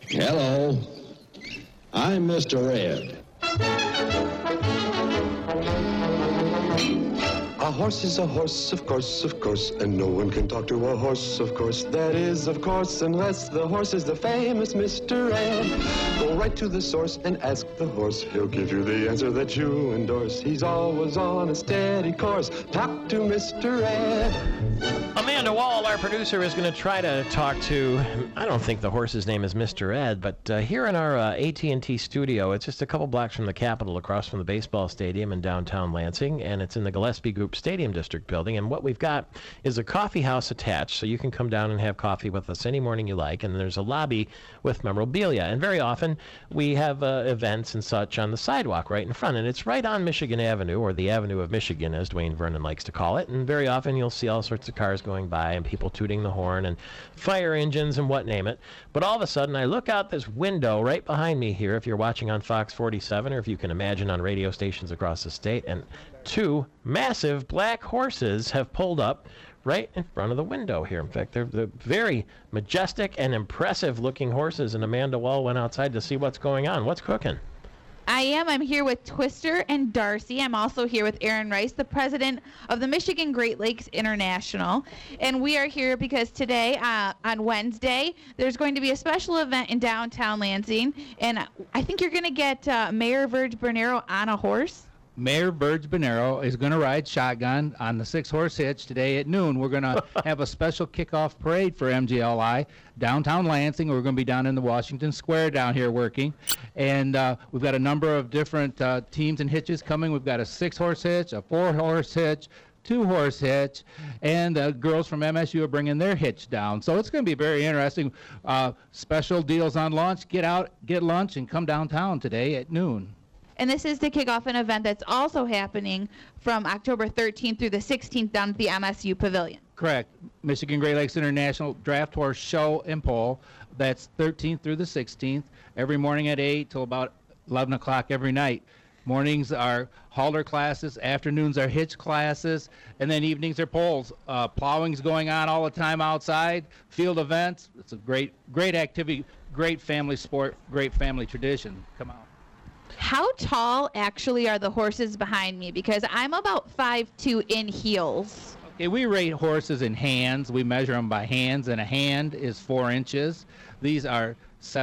Hello, I'm Mr. Ed. A horse is a horse, of course, and no one can talk to a horse, of course. That is, of course, unless the horse is the famous Mr. Ed. Go right to the source and ask the horse. He'll give you the answer that you endorse. He's always on a steady course. Talk to Mr. Ed. Amanda Wall, our producer, is going to try to talk to, I don't think the horse's name is Mr. Ed, but here in our AT&T studio, it's just a couple blocks from the Capitol, across from the baseball stadium in downtown Lansing, and it's in the Gillespie Group Stadium District building. And what we've got is a coffee house attached, so you can come down and have coffee with us any morning you like. And there's a lobby with memorabilia. And very often we have events and such on the sidewalk right in front. And it's right on Michigan Avenue, or the Avenue of Michigan, as Dwayne Vernon likes to call it. And very often you'll see all sorts of cars going by and people tooting the horn and fire engines and what name it. But all of a sudden I look out this window right behind me here, if you're watching on Fox 47, or if you can imagine on radio stations across the state, and two massive black horses have pulled up right in front of the window here. In fact, they're very majestic and impressive looking horses, and Amanda Wall went outside to see what's going on. What's cooking? I'm here with Twister and Darcy. I'm also here with Aaron Rice, the president of the Michigan Great Lakes International. And we are here because today, on Wednesday, there's going to be a special event in downtown Lansing. And I think you're going to get Mayor Verge Bernero on a horse. Mayor Verge Bernero is going to ride shotgun on the 6-horse hitch today at noon. We're going to have a special kickoff parade for MGLI downtown Lansing. We're going to be down in the Washington Square down here working. And we've got a number of different teams and hitches coming. We've got a 6-horse hitch, a 4-horse hitch, 2-horse hitch, and the girls from MSU are bringing their hitch down. So it's going to be very interesting. Special deals on lunch. Get out, get lunch, and come downtown today at noon. And this is to kick off an event that's also happening from October 13th through the 16th down at the MSU Pavilion. Correct. Michigan Great Lakes International Draft Horse Show and Poll. That's 13th through the 16th, every morning at 8 till about 11 o'clock every night. Mornings are halter classes, afternoons are hitch classes, and then evenings are polls. Plowing's going on all the time outside, field events. It's a great activity, great family sport, great family tradition. Come on. How tall actually are the horses behind me? Because I'm about 5'2" in heels. Okay, we rate horses in hands. We measure them by hands, and a hand is 4 inches. These are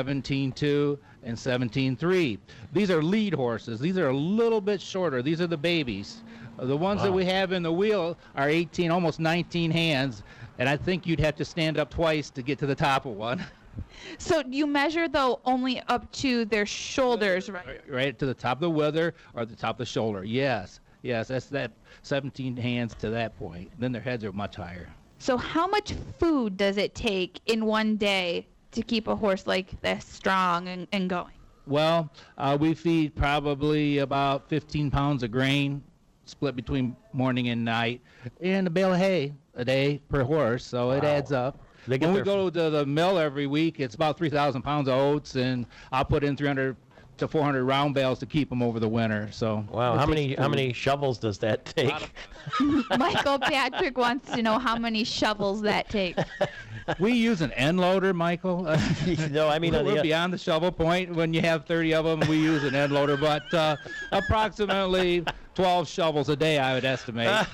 17.2 and 17.3. These are lead horses. These are a little bit shorter. These are the babies. The ones that we have in the wheel are 18, almost 19 hands, and I think you'd have to stand up twice to get to the top of one. So you measure, though, only up to their shoulders, right? Right to the top of the wither or the top of the shoulder. Yes, that's that 17 hands to that point. Then their heads are much higher. So how much food does it take in one day to keep a horse like this strong and going? Well, we feed probably about 15 pounds of grain, split between morning and night, and a bale of hay a day per horse, so it adds up. When we go to the mill every week, it's about 3,000 pounds of oats, and I'll put in 300 to 400 round bales to keep them over the winter. So wow, how many shovels does that take? Michael Patrick wants to know how many shovels that takes. We use an end loader, Michael. No, I mean we're beyond the shovel point. When you have 30 of them, we use an end loader, but approximately 12 shovels a day, I would estimate.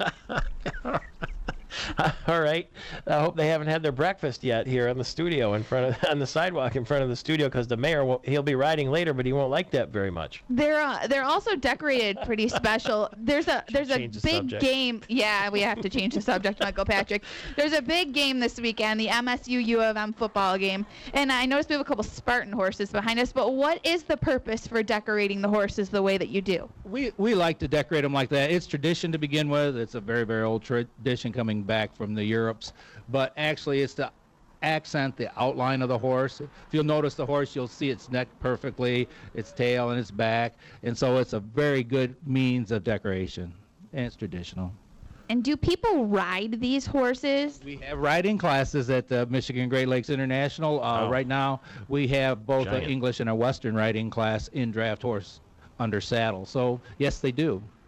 All right. I hope they haven't had their breakfast yet here on the studio on the sidewalk in front of the studio, because the mayor he'll be riding later, but he won't like that very much. They're also decorated pretty special. There's a big game. Yeah, we have to change the subject, Michael Patrick. There's a big game this weekend, the MSU U of M football game, and I noticed we have a couple Spartan horses behind us. But what is the purpose for decorating the horses the way that you do? We like to decorate them like that. It's tradition to begin with. It's a very, very old tradition coming back from the Europes, but actually it's to accent the outline of the horse. If you'll notice the horse, you'll see its neck perfectly, its tail and its back, and so it's a very good means of decoration, and it's traditional. And do people ride these horses? We have riding classes at the Michigan Great Lakes International. Right now we have both an English and a Western riding class in draft horse under saddle, so yes, they do.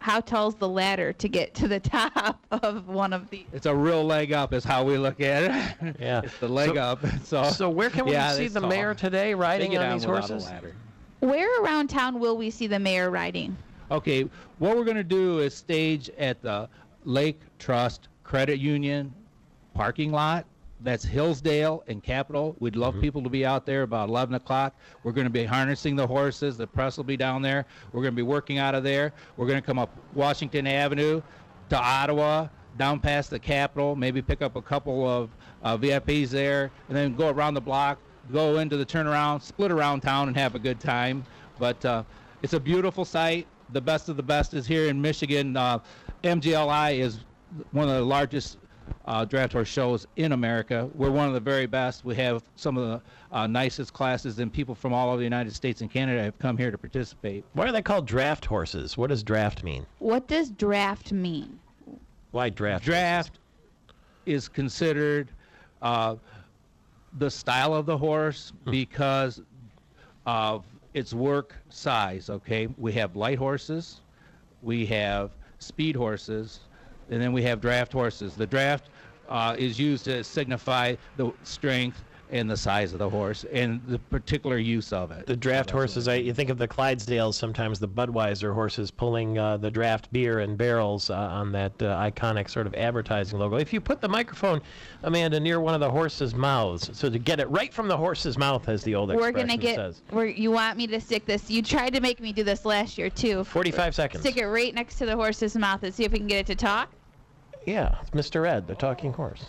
how tall's the ladder to get to the top of one of these? It's a real leg up is how we look at it. Yeah. It's the leg up. So where can we see the mayor today riding on these horses? Where around town will we see the mayor riding? Okay, what we're going to do is stage at the Lake Trust Credit Union parking lot. That's Hillsdale and Capitol. We'd love people to be out there about 11 o'clock. We're going to be harnessing the horses. The press will be down there. We're going to be working out of there. We're going to come up Washington Avenue to Ottawa, down past the Capitol, maybe pick up a couple of VIPs there, and then go around the block, go into the turnaround, split around town, and have a good time. But it's a beautiful sight. The best of the best is here in Michigan. MGLI is one of the largest draft horse shows in America. We're one of the very best. We have some of the nicest classes, and people from all over the United States and Canada have come here to participate. Why are they called draft horses? What does draft mean? What does draft mean? Why draft? Draft is considered the style of the horse because of its work size, okay? We have light horses, we have speed horses, and then we have draft horses. The draft is used to signify the strength and the size of the horse and the particular use of it. The draft horses, you think of the Clydesdales, sometimes the Budweiser horses pulling the draft beer and barrels on that iconic sort of advertising logo. If you put the microphone, Amanda, near one of the horses' mouths, so to get it right from the horse's mouth, as the old expression says. You want me to stick this? You tried to make me do this last year, too. 45 seconds. Stick it right next to the horse's mouth and see if we can get it to talk? Yeah, it's Mr. Ed, the talking horse.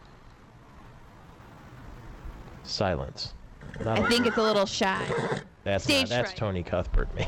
Silence. I think it's a little shy. That's Stage that's fright. Tony Cuthbert, me.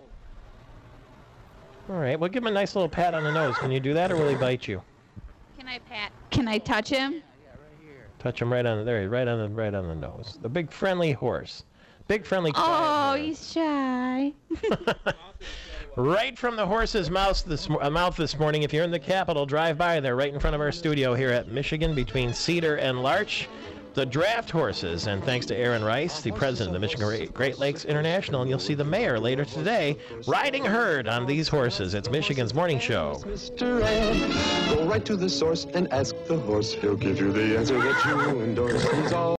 All right, well, give him a nice little pat on the nose. Can you do that, or will he bite you? Can I pat? Can I touch him? Touch him right on the nose. The big friendly horse. Big friendly quiet Oh, horse. he's shy. Right from the horse's mouth this morning. If you're in the Capitol, drive by there right in front of our studio here at Michigan between Cedar and Larch. The draft horses, and thanks to Aaron Rice, the president of the Michigan Great Lakes International, and you'll see the mayor later today riding herd on these horses. It's Michigan's morning show. Mr. Ed, go right to the source and ask the horse. He'll give you the answer that you endorse. He's all